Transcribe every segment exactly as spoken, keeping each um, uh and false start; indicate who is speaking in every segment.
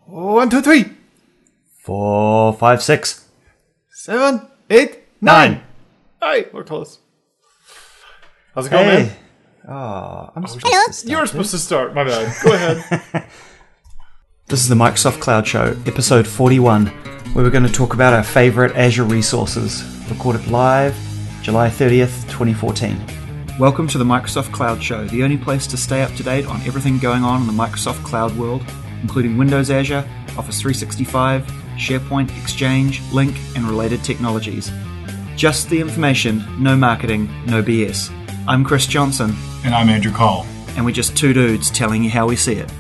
Speaker 1: One, two, three.
Speaker 2: Four, five, six.
Speaker 1: Seven, eight, nine. Hey, we're close. How's it going,
Speaker 2: Hey.
Speaker 1: man?
Speaker 2: Oh, I'm supposed
Speaker 1: Hello.
Speaker 2: to start
Speaker 1: You were
Speaker 2: this.
Speaker 1: supposed to start. My bad. Go ahead.
Speaker 2: This is the Microsoft Cloud Show, episode forty-one, where we're going to talk about our favorite Azure resources, recorded live July thirtieth, twenty fourteen.
Speaker 3: Welcome to the Microsoft Cloud Show, the only place to stay up to date on everything going on in the Microsoft Cloud world, including Windows Azure, Office three sixty-five, SharePoint, Exchange, Lync, and related technologies. Just the information, no marketing, no B S. I'm Chris Johnson,
Speaker 1: And I'm Andrew Call.
Speaker 3: and we're just two dudes telling you how we see it.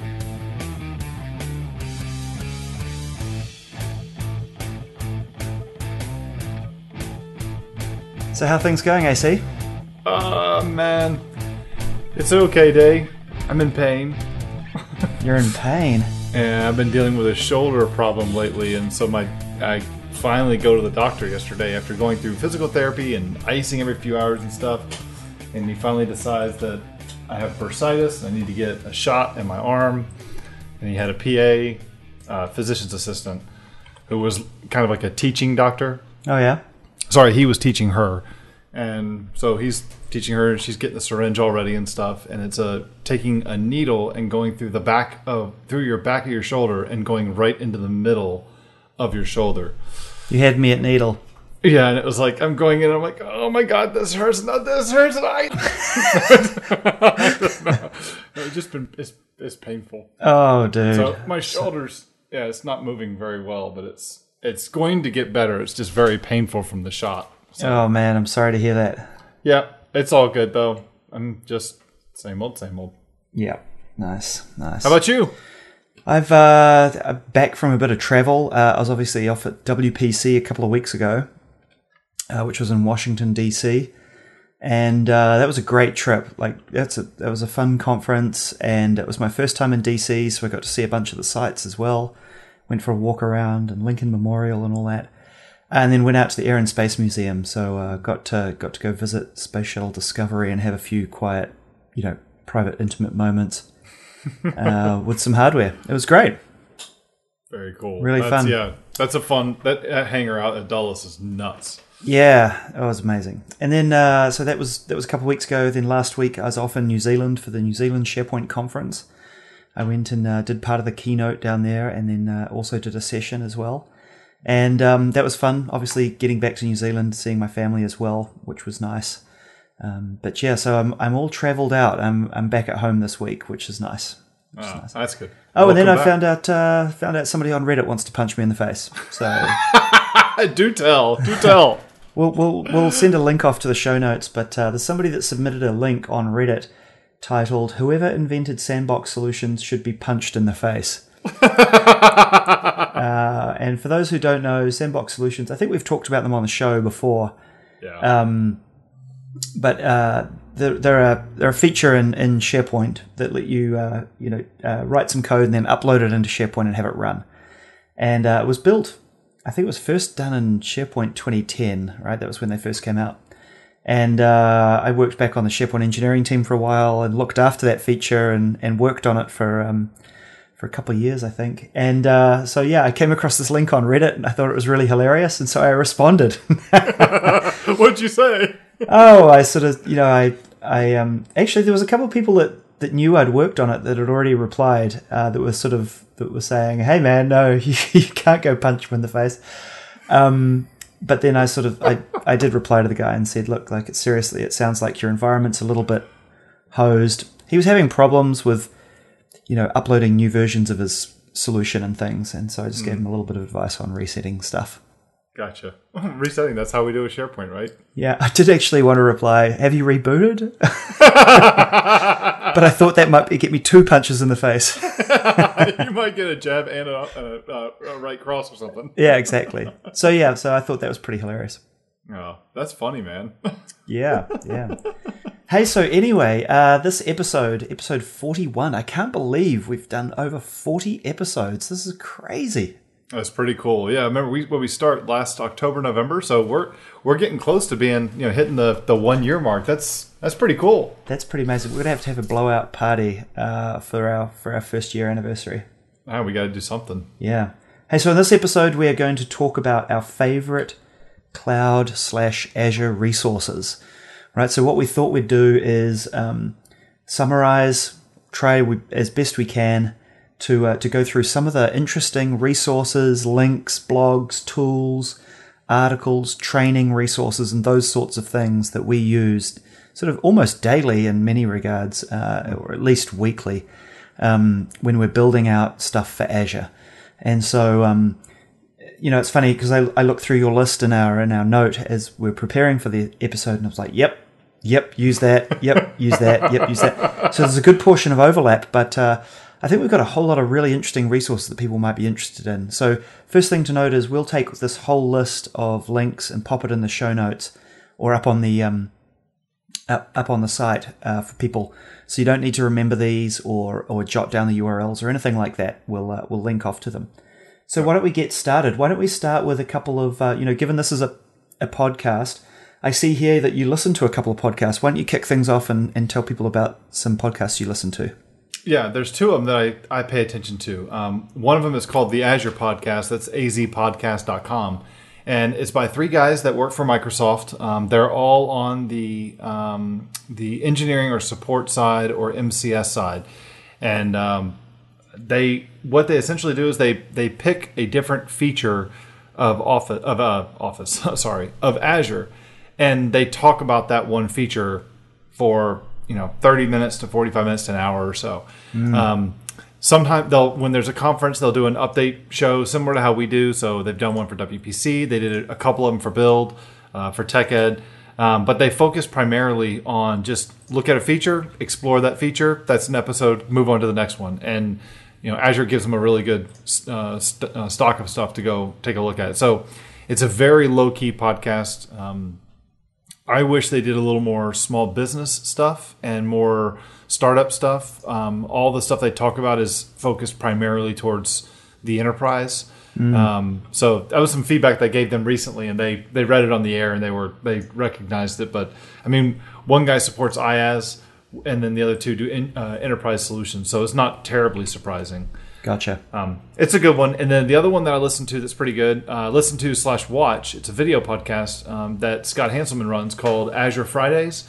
Speaker 2: So how are things going, A C?
Speaker 1: Uh, man. It's an okay day. I'm in pain.
Speaker 2: You're in pain.
Speaker 1: And I've been dealing with a shoulder problem lately, and so my I finally go to the doctor yesterday after going through physical therapy and icing every few hours and stuff. And he finally decides that I have bursitis. I need to get a shot in my arm. And he had a P A, uh, physician's assistant, who was kind of like a teaching doctor.
Speaker 2: Oh, yeah?
Speaker 1: Sorry, he was teaching her, and so he's teaching her, and she's getting the syringe already and stuff, and it's a taking a needle and going through the back of through your back of your shoulder and going right into the middle of your shoulder.
Speaker 2: You had me at needle.
Speaker 1: Yeah, and it was like I'm going in, I'm like, oh my god, this hurts, not this hurts, and I. I don't know. It's just been it's it's painful.
Speaker 2: Oh, dude.
Speaker 1: So my shoulders, yeah, it's not moving very well, but it's it's going to get better. It's just very painful from the shot. So.
Speaker 2: Oh, man, I'm sorry to hear that.
Speaker 1: Yeah, it's all good though. I'm just same old, same old.
Speaker 2: Yeah, nice, nice.
Speaker 1: How about you?
Speaker 2: I've uh, back from a bit of travel. Uh, I was obviously off at W P C a couple of weeks ago, uh, which was in Washington D C, and uh, that was a great trip. Like that's a that was a fun conference, and it was my first time in D C, so I got to see a bunch of the sites as well. Went for a walk around and Lincoln Memorial and all that, and then went out to the Air and Space Museum. So uh, got to got to go visit Space Shuttle Discovery and have a few quiet, you know, private, intimate moments. uh, with some hardware. It was great.
Speaker 1: Very cool.
Speaker 2: Really
Speaker 1: that's,
Speaker 2: fun.
Speaker 1: Yeah, that's a fun. That, that hangar out at Dulles is nuts.
Speaker 2: Yeah, it was amazing. And then, uh, so that was that was a couple of weeks ago. Then last week, I was off in New Zealand for the New Zealand SharePoint conference. I went and uh, did part of the keynote down there, and then uh, also did a session as well. And um, that was fun. Obviously, getting back to New Zealand, seeing my family as well, which was nice. Um, but yeah, so I'm I'm all travelled out. I'm I'm back at home this week, which is nice. Which is
Speaker 1: Ah,
Speaker 2: nice.
Speaker 1: That's good.
Speaker 2: Oh, and then I
Speaker 1: Welcome
Speaker 2: found out uh, found out somebody on Reddit wants to punch me in the face. So
Speaker 1: back. do tell, do tell.
Speaker 2: we'll we'll we'll send a link off to the show notes. But uh, there's somebody that submitted a link on Reddit titled "Whoever invented sandbox solutions should be punched in the face." uh, and for those who don't know, sandbox solutions, I think we've talked about them on the show before.
Speaker 1: Yeah.
Speaker 2: Um, but uh, they're, they're a they're a feature in, in SharePoint that let you uh, you know uh, write some code and then upload it into SharePoint and have it run. And uh, it was built, I think it was first done in SharePoint twenty ten, right? That was when they first came out. And uh, I worked back on the SharePoint engineering team for a while and looked after that feature and, and worked on it for um, for a couple of years, I think. And uh, so yeah, I came across this link on Reddit and I thought it was really hilarious, and so I responded.
Speaker 1: What'd you say?
Speaker 2: Oh, I sort of, you know, I, I, um, actually, there was a couple of people that, that knew I'd worked on it that had already replied, uh, that were sort of, that were saying, hey man, no, you, you can't go punch him in the face. Um, but then I sort of, I, I did reply to the guy and said, look, like, it's seriously, it sounds like your environment's a little bit hosed. He was having problems with, you know, uploading new versions of his solution and things. And so I just mm. gave him a little bit of advice on resetting stuff.
Speaker 1: Gotcha. Resetting, that's how we do a SharePoint, right?
Speaker 2: Yeah, I did actually want to reply, have you rebooted? But I thought that might get me two punches in the face.
Speaker 1: You might get a jab and a, a, a right cross or something.
Speaker 2: Yeah, exactly. So yeah, so I thought that was pretty hilarious.
Speaker 1: Oh, that's funny, man.
Speaker 2: Yeah, yeah. Hey, so anyway, uh, this episode, episode forty-one, I can't believe we've done over forty episodes. This is crazy.
Speaker 1: That's pretty cool. Yeah, remember we when we start last October, November, so we're we're getting close to being, you know, hitting the, the one year mark. That's that's pretty cool.
Speaker 2: That's pretty amazing. We're gonna have to have a blowout party uh, for our for our first year anniversary.
Speaker 1: Ah, we got to do something.
Speaker 2: Yeah. Hey, so in this episode, we are going to talk about our favorite cloud slash Azure resources. Right. So what we thought we'd do is um, summarize, try we, as best we can to uh, to go through some of the interesting resources, links, blogs, tools, articles, training resources, and those sorts of things that we used sort of almost daily in many regards, uh, or at least weekly, um, when we're building out stuff for Azure. And so, um, you know, it's funny because I, I looked through your list in our in our note as we're preparing for the episode, and I was like, yep, yep, use that, yep, use that, yep, use that. So there's a good portion of overlap, but uh, I think we've got a whole lot of really interesting resources that people might be interested in. So first thing to note is we'll take this whole list of links and pop it in the show notes or up on the um, up, up on the site uh, for people. So you don't need to remember these or or jot down the U R Ls or anything like that. We'll uh, we'll link off to them. So why don't we get started? Why don't we start with a couple of uh, you know, given this is a a podcast, I see here that you listen to a couple of podcasts. Why don't you kick things off and, and tell people about some podcasts you listen to?
Speaker 1: Yeah, there's two of them that I, I pay attention to. Um, one of them is called the Azure Podcast. That's a z podcast dot com. And it's by three guys that work for Microsoft. Um, they're all on the um, the engineering or support side or M C S side. And um, they what they essentially do is they, they pick a different feature of Office, of uh, Office, sorry, of Azure. And they talk about that one feature for you know, thirty minutes to forty-five minutes to an hour or so. Mm. Um, sometimes they'll, when there's a conference, they'll do an update show similar to how we do. So they've done one for W P C. They did a couple of them for Build, uh, for TechEd. Um, but they focus primarily on just look at a feature, explore that feature. That's an episode, move on to the next one. And, you know, Azure gives them a really good uh, st- uh, stock of stuff to go take a look at. So it's a very low-key podcast. Um, I wish they did a little more small business stuff and more startup stuff. Um, all the stuff they talk about is focused primarily towards the enterprise. Mm. Um, so that was some feedback they gave them recently, and they, they read it on the air and they were they recognized it. But I mean, one guy supports IaaS, and then the other two do in, uh, enterprise solutions. So it's not terribly surprising.
Speaker 2: Gotcha.
Speaker 1: Um, it's a good one. And then the other one that I listen to that's pretty good, uh, listen to slash watch. It's a video podcast um, that Scott Hanselman runs called Azure Fridays.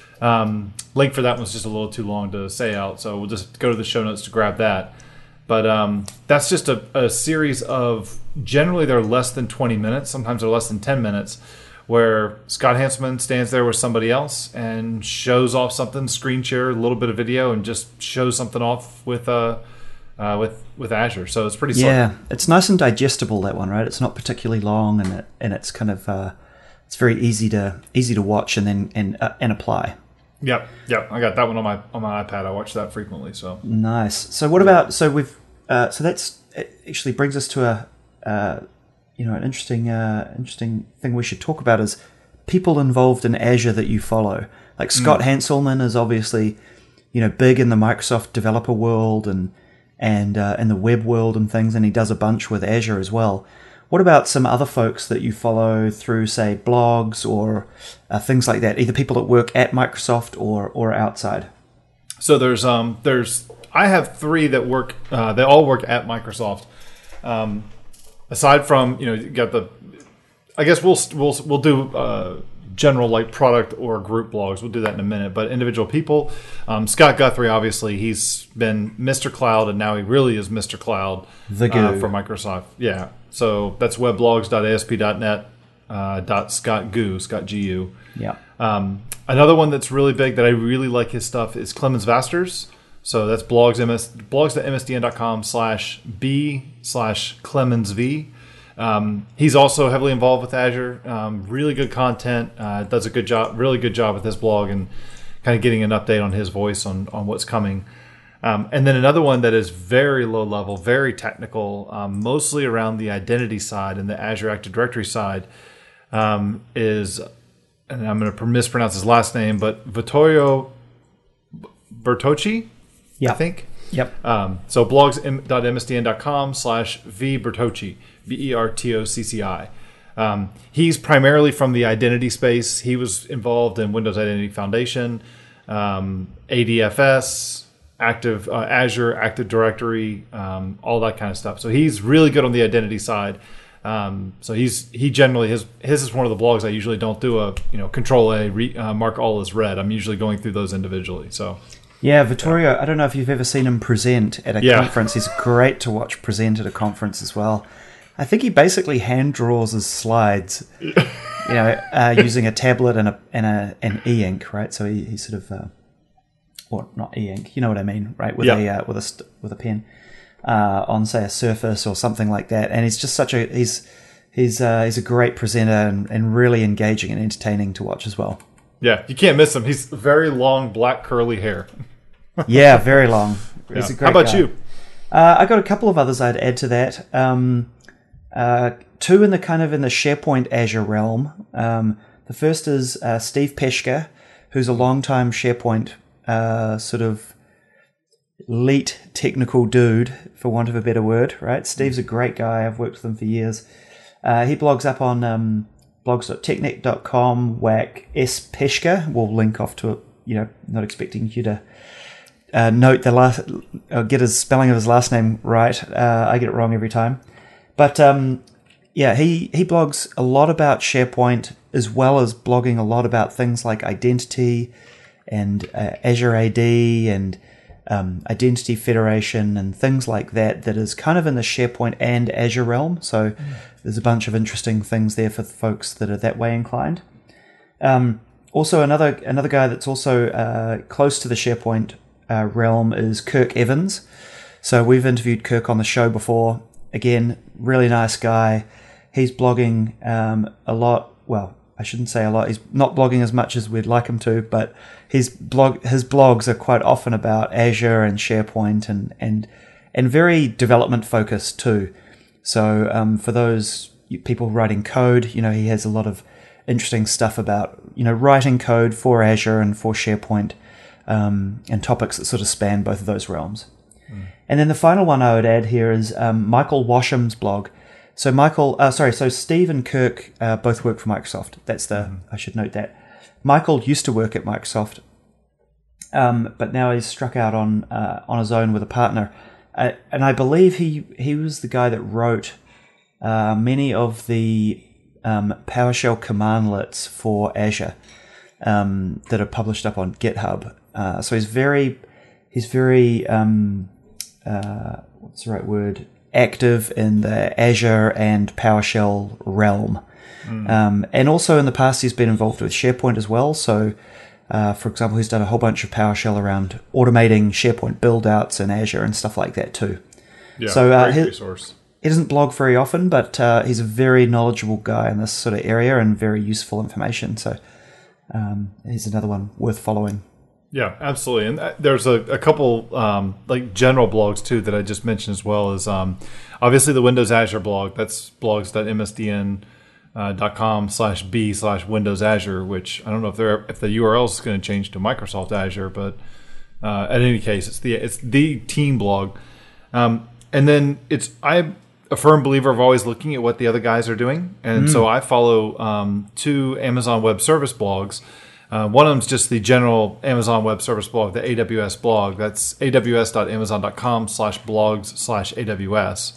Speaker 1: Um, link for that one's just a little too long to say out, so we'll just go to the show notes to grab that. But um, that's just a, a series of, generally they're less than twenty minutes. Sometimes they're less than ten minutes, where Scott Hanselman stands there with somebody else and shows off something, screen share, a little bit of video, and just shows something off with a... Uh, Uh, with with Azure, so it's pretty.
Speaker 2: Yeah,
Speaker 1: slow.
Speaker 2: It's nice and digestible, that one, right? It's not particularly long, and it and it's kind of uh, it's very easy to easy to watch and then and uh, and apply.
Speaker 1: Yep, yep. I got that one on my on my iPad. I watch that frequently. So
Speaker 2: nice. So what about so we've uh, so that's it actually brings us to a uh, you know an interesting uh, interesting thing we should talk about is people involved in Azure that you follow. Like Scott mm. Hanselman is obviously you know big in the Microsoft developer world and. and uh, in the web world and things, and he does a bunch with Azure as well. What about some other folks that you follow through, say, blogs or uh, things like that, either people that work at Microsoft or or outside?
Speaker 1: So there's um there's I have three that work. Uh, they all work at Microsoft. Um, aside from you know you got the, I guess we'll we'll we'll do. Uh, general like product or group blogs. We'll do that in a minute. But individual people, um, Scott Guthrie, obviously, he's been Mister Cloud, and now he really is Mister Cloud
Speaker 2: the
Speaker 1: uh, for Microsoft. Yeah. So that's weblogs dot A S P dot net uh, dot Scott Gu, Scott G U.
Speaker 2: Yeah.
Speaker 1: Um, another one that's really big that I really like his stuff is Clemens Vasters. So that's blogs, ms, blogs dot M S D N dot com slash B slash Clemens V. Um, he's also heavily involved with Azure. Um, really good content. Uh, does a good job, really good job with his blog and kind of getting an update on his voice on, on what's coming. Um, and then another one that is very low level, very technical, um, mostly around the identity side and the Azure Active Directory side um, is, and I'm going to mispronounce his last name, but Vittorio Bertocci,
Speaker 2: yeah.
Speaker 1: I think.
Speaker 2: Yep.
Speaker 1: Um, so blogs dot M S D N dot com slash V Bertocci, B E R T O C C I. Um, he's primarily from the identity space. He was involved in Windows Identity Foundation, um, A D F S, Active uh, Azure, Active Directory, um, all that kind of stuff. So he's really good on the identity side. Um, so he's he generally his his is one of the blogs I usually don't do a you know Control A re, uh, mark all as read. I'm usually going through those individually. So
Speaker 2: yeah, Vittorio. I don't know if you've ever seen him present at a
Speaker 1: yeah.
Speaker 2: conference. He's great to watch present at a conference as well. I think he basically hand draws his slides, you know, uh, using a tablet and a and a an e-ink, right? So he, he sort of, uh, or not e-ink, you know what I mean, right? With
Speaker 1: yeah.
Speaker 2: a uh, with a st- with a pen. Uh, on say a Surface or something like that, and he's just such a he's he's uh, he's a great presenter and, and really engaging and entertaining to watch as well.
Speaker 1: Yeah, you can't miss him. He's very long, black, curly hair.
Speaker 2: Yeah, very long. He's
Speaker 1: Yeah.
Speaker 2: a great
Speaker 1: How about
Speaker 2: guy.
Speaker 1: you?
Speaker 2: Uh, I got a couple of others I'd add to that. Um, uh, two in the kind of in the SharePoint Azure realm. Um, the first is uh, Steve Peshka, who's a longtime SharePoint uh, sort of elite technical dude, for want of a better word, right? Steve's a great guy. I've worked with him for years. Uh, he blogs up on um, blogs dot technet dot com, whack S Peshka. We'll link off to it, you know, not expecting you to uh, note the last, uh, get his spelling of his last name right. Uh, I get it wrong every time. But um, yeah, he, he blogs a lot about SharePoint, as well as blogging a lot about things like identity and uh, Azure A D and Um, Identity Federation and things like that, that is kind of in the SharePoint and Azure realm. So mm. there's a bunch of interesting things there for the folks that are that way inclined. Um, also, another another guy that's also uh, close to the SharePoint uh, realm is Kirk Evans. So we've interviewed Kirk on the show before. Again, really nice guy. He's blogging um, a lot. Well, I shouldn't say a lot. He's not blogging as much as we'd like him to, but his blog, his blogs are quite often about Azure and SharePoint and and and very development focused too. So um, for those people writing code, you know, he has a lot of interesting stuff about you know writing code for Azure and for SharePoint, um, and topics that sort of span both of those realms. Mm. And then the final one I would add here is um, Michael Washam's blog. So Michael, uh, sorry, so Steve and Kirk uh, both work for Microsoft. That's the, mm-hmm. I should note that. Michael used to work at Microsoft, um, but now he's struck out on uh, on his own with a partner. Uh, and I believe he, he was the guy that wrote uh, many of the um, PowerShell commandlets for Azure um, that are published up on GitHub. Uh, so he's very, he's very, um, uh, what's the right word? active in the Azure and PowerShell realm. Mm. Um, and also in the past, he's been involved with SharePoint as well. So, uh, for example, he's done a whole bunch of PowerShell around automating SharePoint build-outs in Azure and stuff like that too.
Speaker 1: Yeah,
Speaker 2: so, uh,
Speaker 1: great
Speaker 2: he,
Speaker 1: resource.
Speaker 2: He doesn't blog very often, but uh, he's a very knowledgeable guy in this sort of area and very useful information. So um, he's another one worth following.
Speaker 1: Yeah, absolutely. And there's a, a couple um, like general blogs too that I just mentioned as well as um, obviously the Windows Azure blog. That's blogs dot m s d n dot com slash b slash Windows Azure, which I don't know if they're if the U R L is going to change to Microsoft Azure, but uh, in any case, it's the it's the team blog. Um, and then it's I'm a firm believer of always looking at what the other guys are doing, and mm. so I follow um, two Amazon Web Service blogs. Uh, one of them is just the general Amazon Web Service blog, the A W S blog. That's a w s dot amazon dot com slash blogs slash A W S.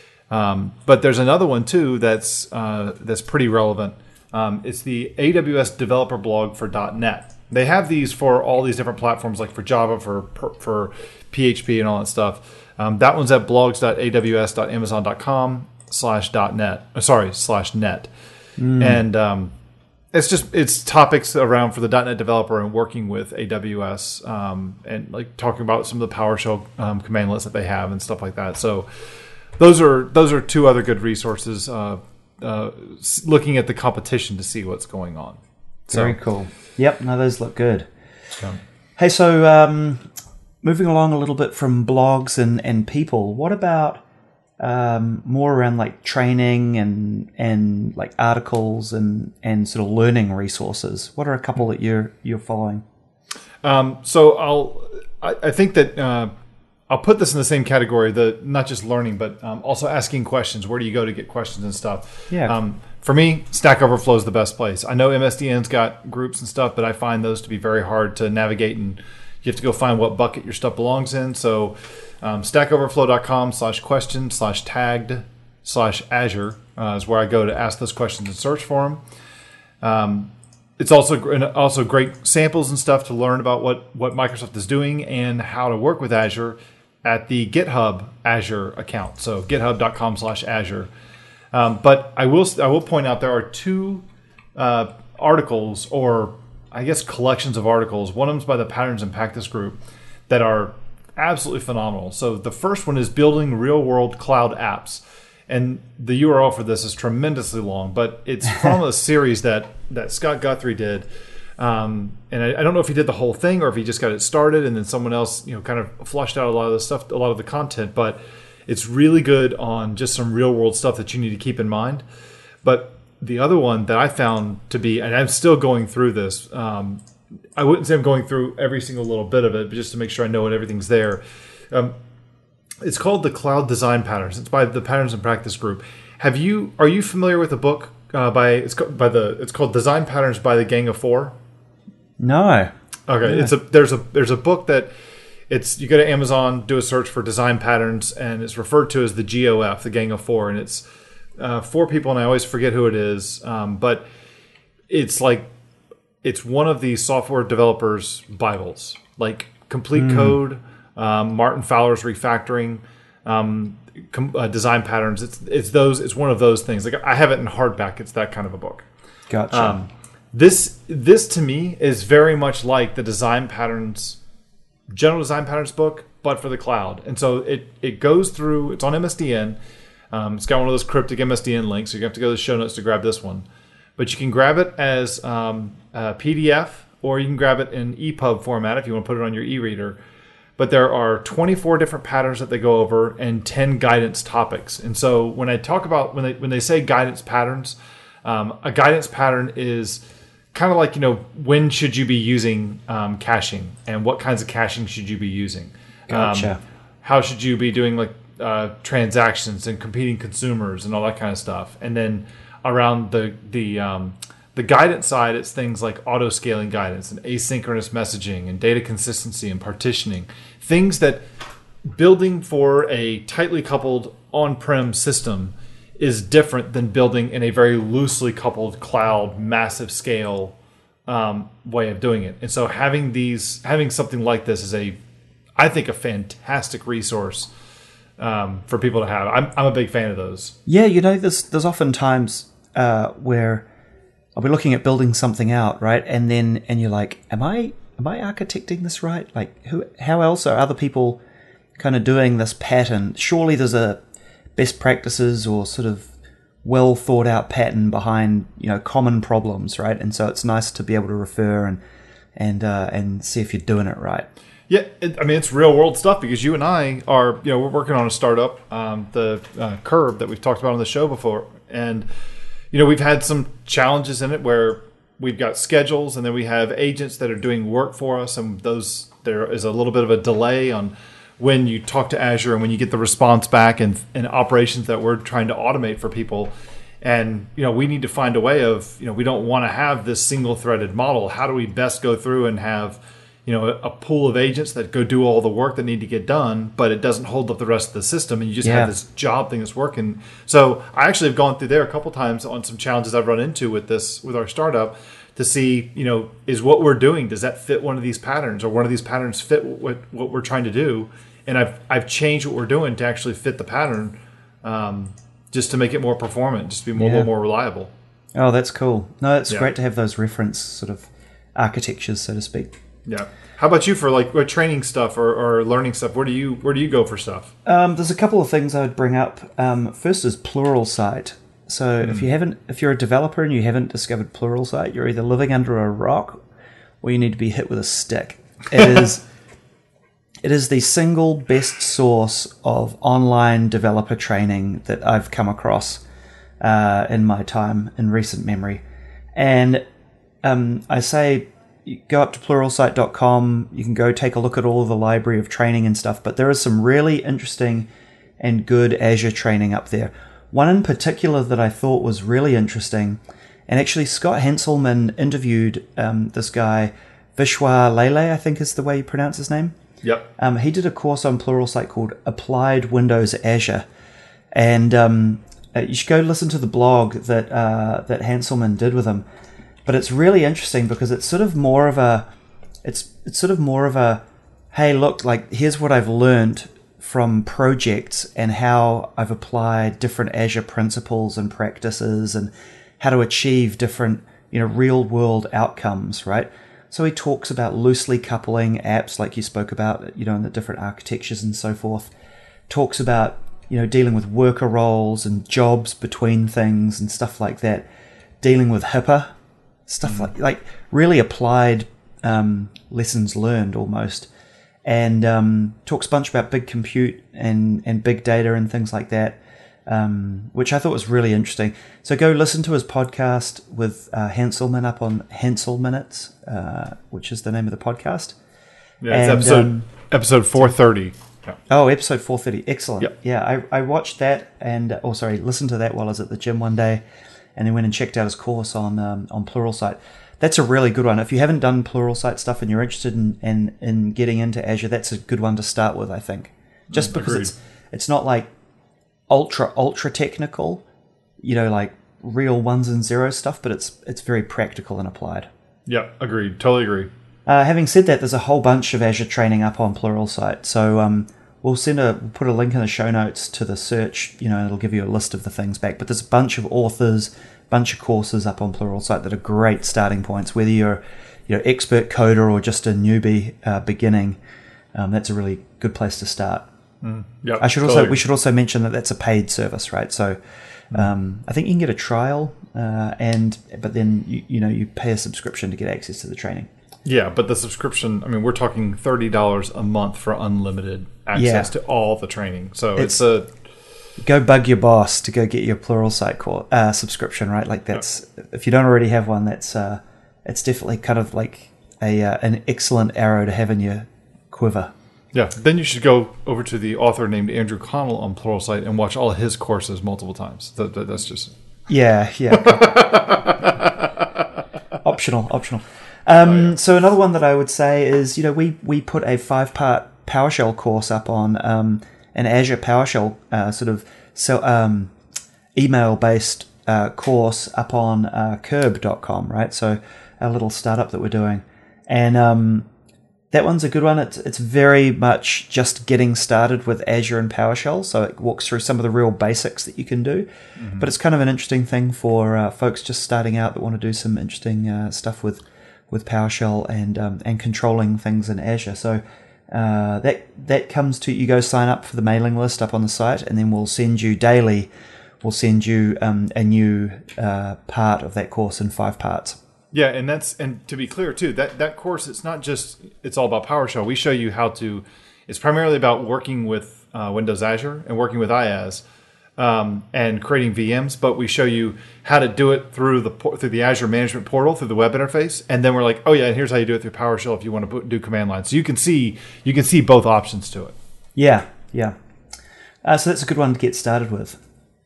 Speaker 1: Um, but there's another one too that's uh, that's pretty relevant. Um, it's the A W S developer blog for .NET. They have these for all these different platforms, like for Java, for for P H P, and all that stuff. Um, that one's at blogs dot a w s dot amazon dot com slash .net. Uh, sorry, slash net. Mm. And um, it's just it's topics around for the .NET developer and working with A W S um, and like talking about some of the PowerShell um, commandlets that they have and stuff like that. So those are those are two other good resources. Uh, uh, looking at the competition to see what's going on. So,
Speaker 2: very cool. Yep, no, those look good.
Speaker 1: Yeah.
Speaker 2: Hey, so um, moving along a little bit from blogs and, and people, what about um, more around like training and and like articles and, and sort of learning resources? What are a couple that you're you're following? Um,
Speaker 1: so I'll I, I think that uh, I'll put this in the same category, the not just learning, but um, also asking questions. Where do you go to get questions and stuff?
Speaker 2: Yeah.
Speaker 1: Um, for me, Stack Overflow is the best place. I know M S D N's got groups and stuff, but I find those to be very hard to navigate and you have to go find what bucket your stuff belongs in. So um, stackoverflow.com slash question slash tagged slash Azure uh, is where I go to ask those questions and search for them. Um, it's also and also great samples and stuff to learn about what, what Microsoft is doing and how to work with Azure at the GitHub Azure account. So github.com slash Azure. Um, but I will I will point out there are two uh, articles, or I guess collections of articles. One of them's by the Patterns and Practice group that are absolutely phenomenal. So the first one is building real-world cloud apps. And the U R L for this is tremendously long, but it's from a series that, that Scott Guthrie did. Um, and I, I don't know if he did the whole thing or if he just got it started and then someone else, you know, kind of flushed out a lot of the stuff, a lot of the content. But it's really good on just some real world stuff that you need to keep in mind. But the other one that I found to be, and I'm still going through this, um, I wouldn't say I'm going through every single little bit of it, but just to make sure I know what everything's there. Um, it's called the Cloud Design Patterns. It's by the Patterns and Practice group. Have you? Are you familiar with the book uh, by? It's called, by the. It's called Design Patterns by the Gang of Four.
Speaker 2: No.
Speaker 1: Okay. Yeah. It's a there's a there's a book that it's you go to Amazon, do a search for design patterns, and it's referred to as the G O F, the Gang of Four, and it's uh, four people, and I always forget who it is, um, but it's like it's one of the software developers' Bibles, like complete mm. code. Um, Martin Fowler's refactoring um, com- uh, design patterns. It's it's those. It's one of those things. Like I have it in hardback. It's that kind of a book.
Speaker 2: Gotcha.
Speaker 1: Um, this this to me is very much like the design patterns, general design patterns book, but for the cloud. And so it it goes through. It's on M S D N. Um, it's got one of those cryptic M S D N links. So you have to go to the show notes to grab this one. But you can grab it as um, a P D F, or you can grab it in E P U B format if you want to put it on your e-reader. But there are twenty-four different patterns that they go over and ten guidance topics. And so when I talk about, when they when they say guidance patterns, um, a guidance pattern is kind of like, you know, when should you be using um, caching and what kinds of caching should you be using?
Speaker 2: Gotcha.
Speaker 1: Um, how should you be doing like uh, transactions and competing consumers and all that kind of stuff? And then around the, the, um, the guidance side, it's things like auto-scaling guidance and asynchronous messaging and data consistency and partitioning. Things that building for a tightly coupled on-prem system is different than building in a very loosely coupled cloud, massive scale um, way of doing it. And so having these, having something like this is a, I think, a fantastic resource um, for people to have. I'm, I'm a big fan of those.
Speaker 2: Yeah, you know, there's there's often times uh, where I'll be looking at building something out, right? And then, and you're like, am I, am I architecting this right? Like, who, how else are other people kind of doing this pattern? Surely there's a best practices or sort of well thought out pattern behind, you know, common problems, right? And so it's nice to be able to refer and, and, uh, and see if you're doing it right.
Speaker 1: Yeah. It, I mean, it's real world stuff because you and I are, you know, we're working on a startup, um, the uh, Curb that we've talked about on the show before. And, you know, we've had some challenges in it where we've got schedules and then we have agents that are doing work for us. And those, there is a little bit of a delay on when you talk to Azure and when you get the response back and, and operations that we're trying to automate for people. And, you know, we need to find a way of, you know, we don't want to have this single threaded model. How do we best go through and have, you know, a, a pool of agents that go do all the work that need to get done, but it doesn't hold up the rest of the system, and you just yeah. have this job thing that's working. So I actually have gone through there a couple times on some challenges I've run into with this, with our startup, to see, you know, is what we're doing, does that fit one of these patterns, or one of these patterns fit what what we're trying to do? And I've I've changed what we're doing to actually fit the pattern, um, just to make it more performant, just to be more, yeah. a little more reliable.
Speaker 2: Oh, that's cool. No, it's
Speaker 1: yeah.
Speaker 2: great to have those reference sort of architectures, so to speak.
Speaker 1: Yeah. How about you for like what training stuff or, or learning stuff? Where do you where do you go for stuff?
Speaker 2: Um, there's a couple of things I would bring up. Um, first is Pluralsight. So mm. if you haven't, if you're a developer and you haven't discovered Pluralsight, you're either living under a rock or you need to be hit with a stick. It is it is the single best source of online developer training that I've come across uh, in my time in recent memory, and um, I say. You go up to pluralsight dot com, you can go take a look at all of the library of training and stuff, but there is some really interesting and good Azure training up there. One in particular that I thought was really interesting, and actually Scott Hanselman interviewed um, this guy Vishwa Lele, I think is the way you pronounce his name.
Speaker 1: Yep.
Speaker 2: Um, he did a course on Pluralsight called Applied Windows Azure. And um, you should go listen to the blog that uh, that Hanselman did with him. But it's really interesting because it's sort of more of a, it's it's sort of more of a, hey, look, like here's what I've learned from projects and how I've applied different Azure principles and practices and how to achieve different, you know, real world outcomes, right? So he talks about loosely coupling apps like you spoke about, you know, in the different architectures and so forth. Talks about, you know, dealing with worker roles and jobs between things and stuff like that. Dealing with HIPAA, stuff mm. like like really applied um, lessons learned almost. And um, talks a bunch about big compute and, and big data and things like that, um, which I thought was really interesting. So go listen to his podcast with uh, Hanselman up on Hansel Minutes, uh, which is the name of the podcast.
Speaker 1: Yeah, it's and, episode um, episode four thirty.
Speaker 2: Yeah. Oh, episode four thirty. Excellent.
Speaker 1: Yep.
Speaker 2: Yeah, I, I watched that and, oh, sorry, listened to that while I was at the gym one day, and then went and checked out his course on um, on Pluralsight. That's a really good one. If you haven't done Pluralsight stuff and you're interested in, in, in getting into Azure, that's a good one to start with, I think. Just because
Speaker 1: Agreed.
Speaker 2: it's it's not like ultra, ultra technical, you know, like real ones and zeros stuff, but it's it's very practical and applied.
Speaker 1: Yeah, agreed. Totally agree.
Speaker 2: Uh, having said that, there's a whole bunch of Azure training up on Pluralsight. So um, we'll send a we'll put a link in the show notes to the search. You know, it'll give you a list of the things back. But there's a bunch of authors, bunch of courses up on Pluralsight that are great starting points. Whether you're, you know, expert coder or just a newbie uh, beginning, um, that's a really good place to start.
Speaker 1: Mm, yep,
Speaker 2: I should
Speaker 1: totally.
Speaker 2: also we should also mention that that's a paid service, right? So um, I think you can get a trial, uh, and but then you you know you pay a subscription to get access to the training.
Speaker 1: Yeah, but the subscription, I mean, we're talking thirty dollars a month for unlimited access
Speaker 2: Yeah.
Speaker 1: to all the training. So
Speaker 2: It's-
Speaker 1: it's, a
Speaker 2: Go bug your boss to go get your Pluralsight core, uh, subscription, right? Like that's if you don't already have one, that's uh, it's definitely kind of like a uh, an excellent arrow to have in your quiver.
Speaker 1: yeah. Then you should go over to the author named Andrew Connell on Pluralsight and watch all his courses multiple times. That, that, that's just
Speaker 2: Yeah, yeah. optional, optional. Um,
Speaker 1: Oh, yeah.
Speaker 2: So another one that I would say is, you know, we, we put a five-part PowerShell course up on um, an Azure PowerShell uh, sort of so, um, email-based uh, course up on uh, curb dot com, right? So a little startup that we're doing. And um, that one's a good one. It's, it's very much just getting started with Azure and PowerShell. So it walks through some of the real basics that you can do. Mm-hmm. But it's kind of an interesting thing for uh, folks just starting out that want to do some interesting uh, stuff with with PowerShell and um, and controlling things in Azure. So uh, that that comes to, you go sign up for the mailing list up on the site, and then we'll send you daily, we'll send you um, a new uh, part of that course in five parts.
Speaker 1: Yeah, and that's and to be clear too, that that course, it's not just it's all about PowerShell. We show you how to. It's primarily about working with uh, Windows Azure and working with IaaS um, and creating V Ms. But we show you how to do it through the por- through the Azure Management Portal, through the web interface, and then we're like, oh yeah, and here's how you do it through PowerShell if you want to put, do command line. So you can see you can see both options to it.
Speaker 2: Yeah, yeah. Uh, so that's a good one to get started with.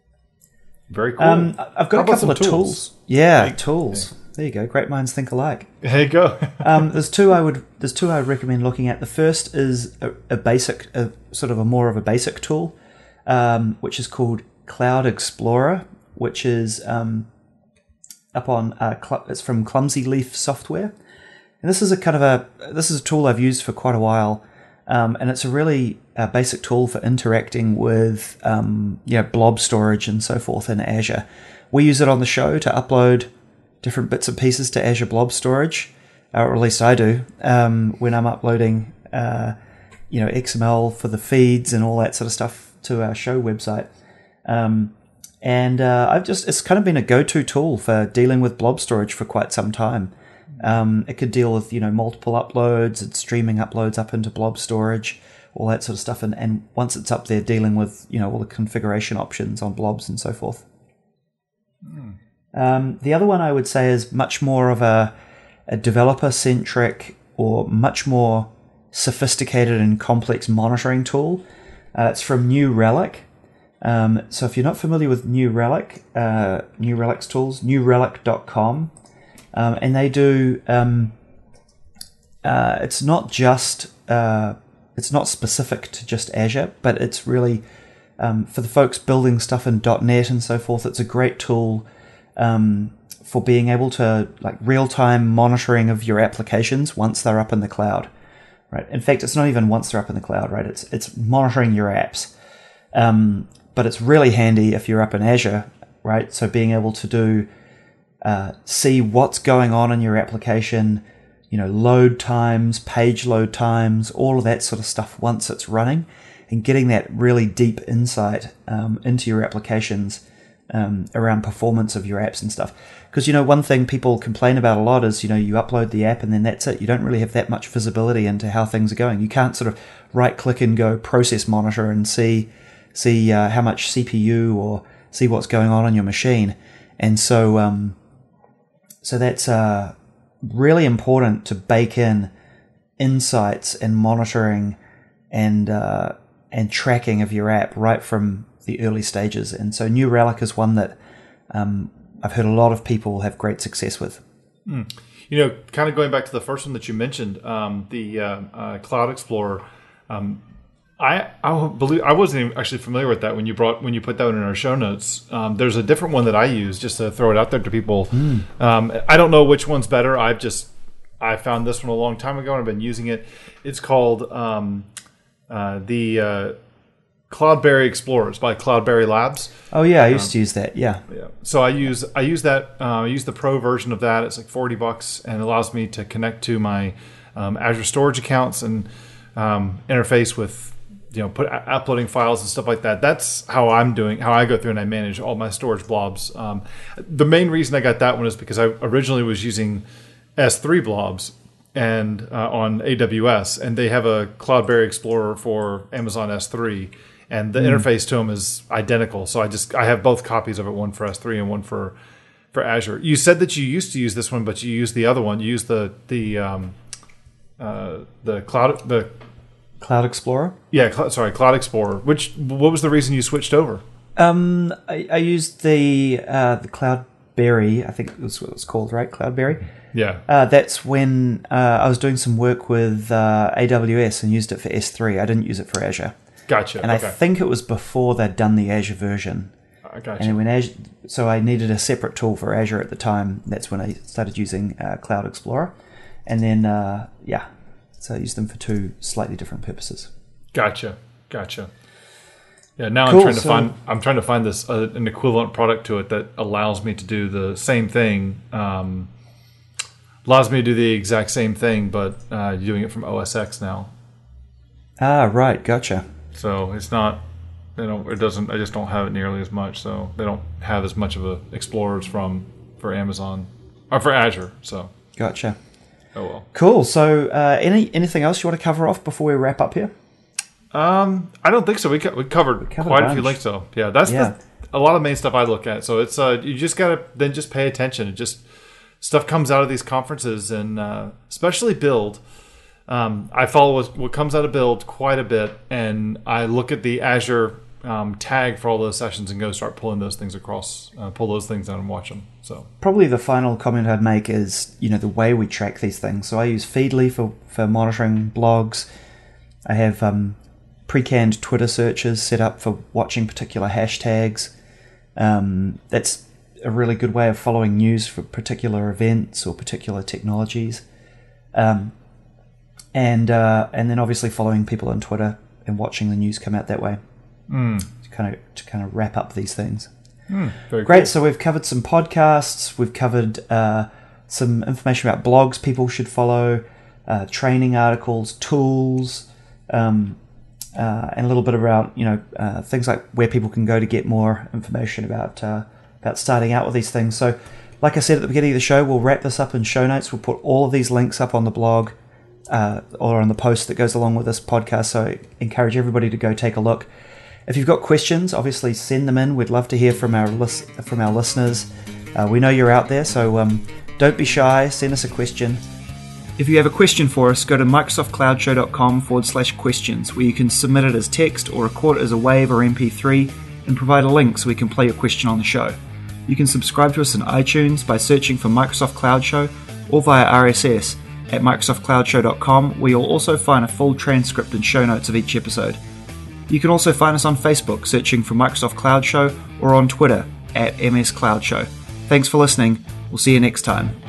Speaker 1: Very cool.
Speaker 2: Um, I've got
Speaker 1: How
Speaker 2: a
Speaker 1: about
Speaker 2: couple
Speaker 1: some
Speaker 2: of
Speaker 1: tools?
Speaker 2: tools. Yeah,
Speaker 1: Hey,
Speaker 2: tools. There you go. Great minds think alike.
Speaker 1: There you go.
Speaker 2: Um, there's two I would there's two I would recommend looking at. The first is a, a basic, a, sort of a more of a basic tool, um, which is called Cloud Explorer, which is um, up on uh, cl- it's from Clumsy Leaf Software, and this is a kind of a this is a tool I've used for quite a while, um, and it's a really uh, basic tool for interacting with um, you know, blob storage and so forth in Azure. We use it on the show to upload different bits and pieces to Azure Blob Storage, uh, or at least I do, um, when I'm uploading, uh, you know, X M L for the feeds and all that sort of stuff to our show website. Um, and uh, I've just it's kind of been a go-to tool for dealing with blob storage for quite some time. Um, it could deal with, you know, multiple uploads and streaming uploads up into blob storage, all that sort of stuff. And, and once it's up there, dealing with, you know, all the configuration options on blobs and so forth. Mm. Um, the other one I would say is much more of a, a developer-centric or much more sophisticated and complex monitoring tool. Uh, it's from New Relic. Um, so if you're not familiar with New Relic, uh, New Relic's tools, new relic dot com, um, and they do um, uh, it's not just uh, it's not specific to just Azure, but it's really um, for the folks building stuff in dot net and so forth. It's a great tool um, for being able to like real-time monitoring of your applications once they're up in the cloud. Right. In fact, it's not even once they're up in the cloud, right? It's it's monitoring your apps. Um, but it's really handy if you're up in Azure, right? So being able to do uh, see what's going on in your application, you know, load times, page load times, all of that sort of stuff once it's running, and getting that really deep insight um, into your applications um, around performance of your apps and stuff. Because, you know, one thing people complain about a lot is, you know, you upload the app and then that's it. You don't really have that much visibility into how things are going. You can't sort of right-click and go process monitor and see see uh, how much C P U or see what's going on on your machine. And so um, so that's uh, really important to bake in insights and monitoring and uh, and tracking of your app right from the early stages. And so New Relic is one that um, I've heard a lot of people have great success with.
Speaker 1: Mm. You know, kind of going back to the first one that you mentioned, um, the uh, uh, Cloud Explorer. Um, I I believe I wasn't even actually familiar with that when you brought when you put that in our show notes. Um, there's a different one that I use just to throw it out there to people. Mm. Um, I don't know which one's better. I've just I found this one a long time ago and I've been using it. It's called um, uh, the uh, Cloudberry Explorers by Cloudberry Labs.
Speaker 2: Oh yeah, I used um, to use that. Yeah.
Speaker 1: Yeah. So I use I use that uh, I use the pro version of that. It's like forty bucks and it allows me to connect to my um, Azure storage accounts and um, interface with you know put uploading files and stuff like that. That's how I'm doing. How I go through and I manage all my storage blobs. Um, the main reason I got that one is because I originally was using S three blobs and uh, on A W S, and they have a Cloudberry Explorer for Amazon S three. And the mm. interface to them is identical. So I just I have both copies of it, one for S three and one for, for Azure. You said that you used to use this one, but you used the other one. You used the the um, uh, the cloud the
Speaker 2: Cloud Explorer.
Speaker 1: Yeah, cl- sorry, Cloud Explorer. Which what was the reason you switched over?
Speaker 2: Um, I, I used the uh, the Cloudberry. I think that's what it's called, right? Cloudberry.
Speaker 1: Yeah.
Speaker 2: Uh, that's when uh, I was doing some work with uh, A W S and used it for S three. I didn't use it for Azure.
Speaker 1: Gotcha.
Speaker 2: And
Speaker 1: okay.
Speaker 2: I think it was before they'd done the Azure version.
Speaker 1: I gotcha.
Speaker 2: And when Azure, so I needed a separate tool for Azure at the time. That's when I started using uh, Cloud Explorer. And then, uh, yeah, so I used them for two slightly different purposes.
Speaker 1: Gotcha. Gotcha. Yeah. Now
Speaker 2: cool,
Speaker 1: I'm trying to
Speaker 2: so,
Speaker 1: find I'm trying to find this uh, an equivalent product to it that allows me to do the same thing. Um, allows me to do the exact same thing, but uh, doing it from O S X now.
Speaker 2: Ah, right. Gotcha.
Speaker 1: So it's not, they don't, it doesn't, I just don't have it nearly as much. So they don't have as much of a Explorers from, for Amazon, or for Azure. So.
Speaker 2: Gotcha.
Speaker 1: Oh well.
Speaker 2: Cool. So uh, any anything else you want to cover off before we wrap up here?
Speaker 1: Um, I don't think so. We, co- we covered, we covered quite a, a few links though. Yeah, that's
Speaker 2: yeah.
Speaker 1: The, a lot of main stuff I look at. So it's, uh, you just gotta then just pay attention. It just, stuff comes out of these conferences and uh, especially Build. Um, I follow what, what comes out of Build quite a bit, and I look at the Azure um, tag for all those sessions and go start pulling those things across, uh, pull those things out and watch them. So
Speaker 2: probably the final comment I'd make is, you know, the way we track these things. So I use Feedly for, for monitoring blogs. I have um, pre-canned Twitter searches set up for watching particular hashtags. Um, that's a really good way of following news for particular events or particular technologies. Um, And uh, and then obviously following people on Twitter and watching the news come out that way
Speaker 1: mm.
Speaker 2: to kind of to kind of wrap up these things.
Speaker 1: Mm, very
Speaker 2: Great.
Speaker 1: Cool.
Speaker 2: So we've covered some podcasts. We've covered uh, some information about blogs people should follow, uh, training articles, tools, um, uh, and a little bit about you know uh, things like where people can go to get more information about uh, about starting out with these things. So, like I said at the beginning of the show, we'll wrap this up in show notes. We'll put all of these links up on the blog. Uh, or on the post that goes along with this podcast, so I encourage everybody to go take a look. If you've got questions, obviously send them in. We'd love to hear from our lis- from our listeners. Uh, we know you're out there, so um, don't be shy. Send us a question.
Speaker 3: If you have a question for us, go to microsoftcloudshow.com forward slash questions, where you can submit it as text or record it as a WAV or M P three and provide a link so we can play your question on the show. You can subscribe to us on iTunes by searching for Microsoft Cloud Show or via R S S. at microsoft cloud show dot com, where you'll also find a full transcript and show notes of each episode. You can also find us on Facebook, searching for Microsoft Cloud Show, or on Twitter, at M S Cloud Show. Thanks for listening. We'll see you next time.